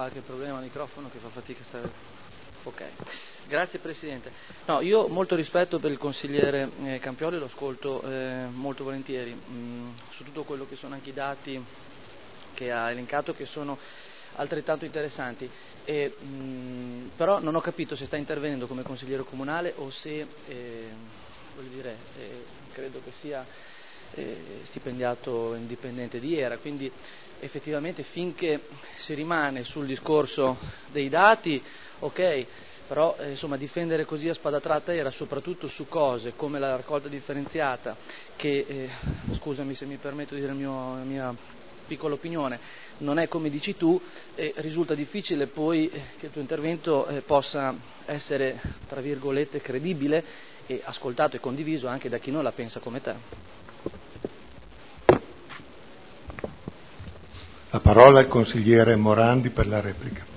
qualche problema al microfono che fa fatica a stare... Ok, grazie Presidente. No, io ho molto rispetto per il consigliere Campioli, lo ascolto molto volentieri su tutto quello che sono anche i dati che ha elencato, che sono altrettanto interessanti, però non ho capito se sta intervenendo come consigliere comunale o se, voglio dire, credo che sia stipendiato indipendente di ERA, quindi effettivamente finché si rimane sul discorso dei dati, ok, però insomma difendere così a spada tratta ERA, soprattutto su cose come la raccolta differenziata, che, scusami se mi permetto di dire la mia piccola opinione, non è come dici tu, risulta difficile poi che il tuo intervento possa essere, tra virgolette, credibile e ascoltato e condiviso anche da chi non la pensa come te. La parola al consigliere Morandi per la replica.